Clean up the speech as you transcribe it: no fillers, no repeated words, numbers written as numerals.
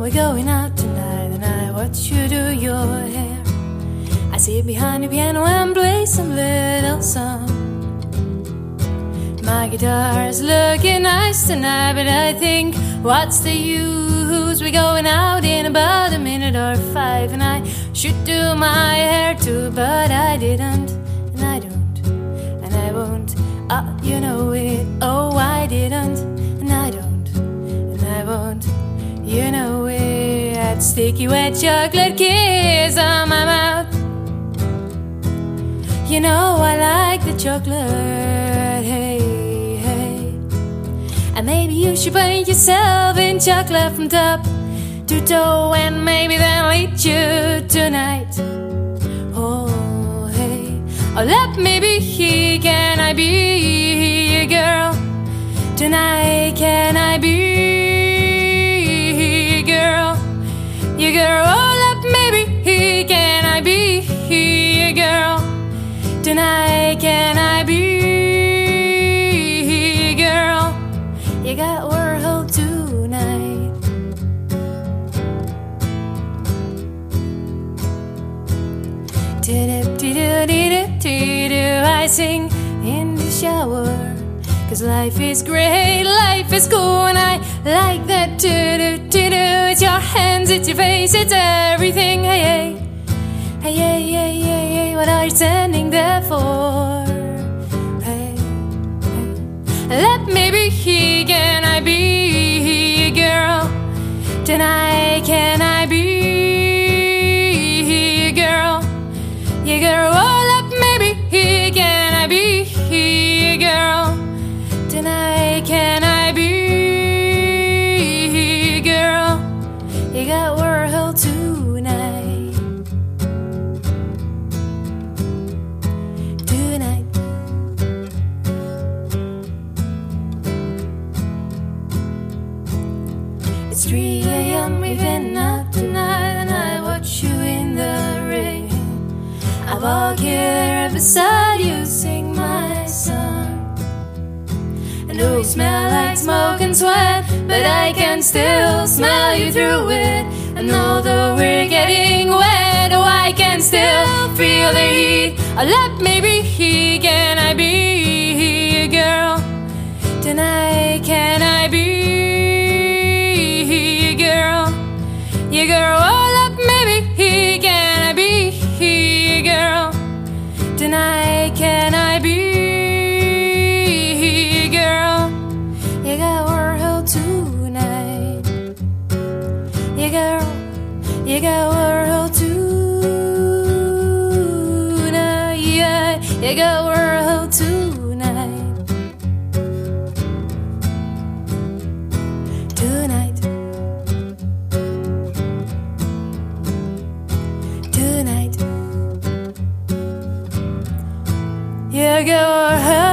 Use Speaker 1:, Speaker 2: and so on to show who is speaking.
Speaker 1: we're going out tonight, and I watch you do your hair. I sit behind the piano and play some little song. My guitar's looking nice tonight, but I think, what's the use? We're going out in about a minute or 5, and I should do my hair too, but I didn't, and I don't, and I won't. You know it. Oh, I didn't, and I don't, and I won't. You know it. That sticky wet chocolate kiss on my mouth. You know I like the chocolate. Hey, hey. And maybe you should paint yourself in chocolate from top to toe, and maybe then lead you tonight. Oh, hey. Oh, let me be here. Can I be your girl tonight? Can I be your girl? Your girl. Oh, let me be here. Can I be your girl tonight? Can I be your girl? You got world tonight. I sing in the shower, 'cause life is great, life is cool, and I like that. It's your hands, it's your face, it's everything. Hey, hey, hey, hey, hey, hey, hey. What are you standing there for? Hey, hey. Let me be here. Can I be your girl tonight? Can I be your girl? Your girl. Oh, let me be here. Can I be your girl tonight? Can I be your girl? You got world tonight. Tonight. It's 3 a.m. we've been out tonight, and I watch you in the rain. I walk here beside you, sing my song. I know you smell like smoke and sweat, but I can still smell you through it. And although we're getting wet, oh, I can still feel the heat. Oh, let me be here. Can I be your girl tonight? Can I be your girl? Your girl. Oh, let me be here. Can I be your girl tonight? Can I be your girl? You got world tonight. You got world tonight. Yeah, you got world tonight. Tonight. Tonight. You got world.